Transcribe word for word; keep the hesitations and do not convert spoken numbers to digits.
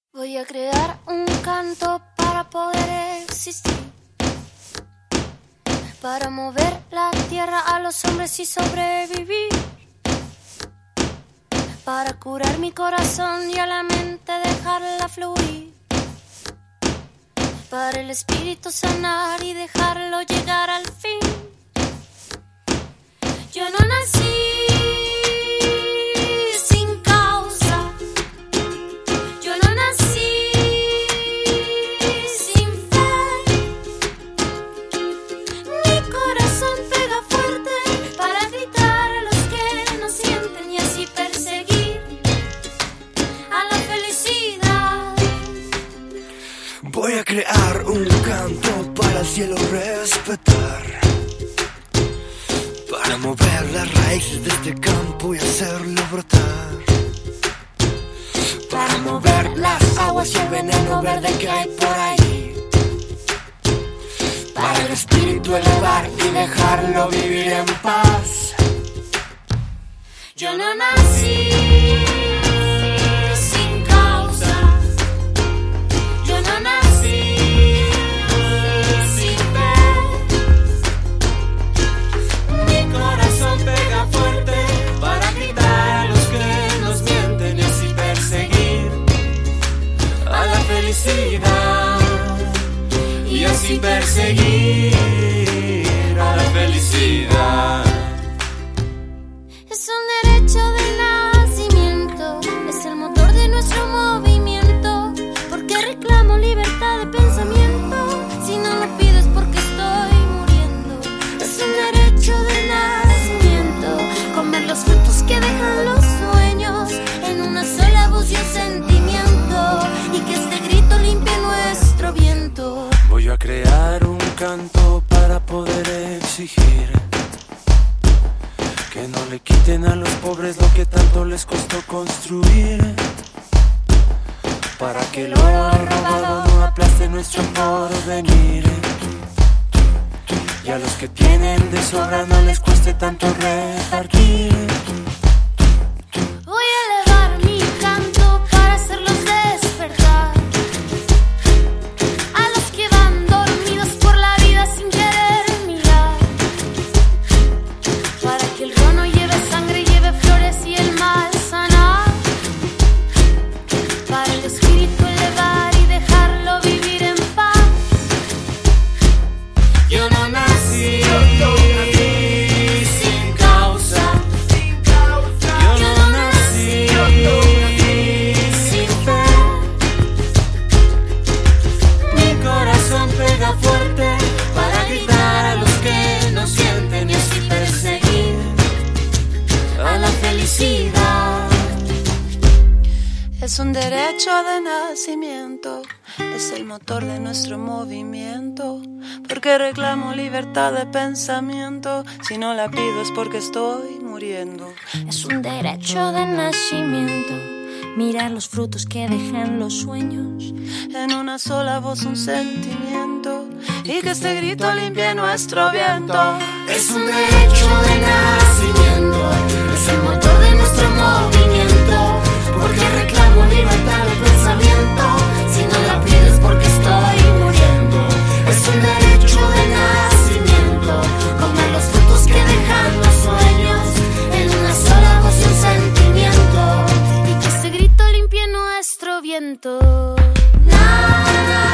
Voy a crear un canto para poder existir, para mover la tierra a los hombres y sobrevivir, para curar mi corazón y a la mente dejarla fluir, para el espíritu sanar y dejarlo llegar al fin. Yo no nací sin causa, yo no nací sin fe. Mi corazón pega fuerte para gritar a los que no sienten y así perseguir a la felicidad. Voy a crear un canto para el cielo respetar, para mover las raíces de este campo y hacerlo brotar, para mover las aguas y el veneno verde que hay por ahí, para el espíritu elevar y dejarlo vivir en paz. Yo no nací sin causa, yo no nací sin fe. Mi corazón pega fuerte para gritar a los que nos mienten y así perseguir a la felicidad, y así perseguir a la felicidad. Es un derecho de nacimiento, es el motor de nuestro movimiento, porque reclamo libertad de pensamiento. Si no lo pido es porque estoy muriendo. Es un derecho de nacimiento, comer los frutos que dejan los sueños en una sola voz y un sentimiento, y que este grito limpie nuestro viento. Voy a crear un canto para poder exigir que no le quiten a los pobres lo que tanto les costó construir, para que lo robado no aplaste nuestro porvenir, y a los que tienen de sobra no les cueste tanto repartir. Voy a elevar mi canto para hacerlos despertar, a los que van dormidos por la vida sin querer mirar, para que el río no lleve sangre, lleve flores y el mal sanar, para el espíritu elevar y dejarlo vivir en paz. Yo no nací sin causa, yo no nací sin fe. Mi corazón pega fuerte para gritar a los que no sienten y así perseguir a la felicidad. Es un derecho de nacimiento, es el motor de nuestro movimiento, porque reclamo libertad de pensamiento. Si no la pido es porque estoy muriendo. Es un derecho de nacimiento, mirar los frutos que dejan los sueños En una sola voz un sentimiento, y que este grito limpie nuestro viento. Es un derecho de nacimiento, es el motor de nuestro movimiento, porque reclamo libertad de pensamiento. Si no la pides porque estoy muriendo. Es un derecho de nacimiento, comer los frutos que dejan los sueños en una sola voz y un sentimiento, y que ese grito limpie nuestro viento. nada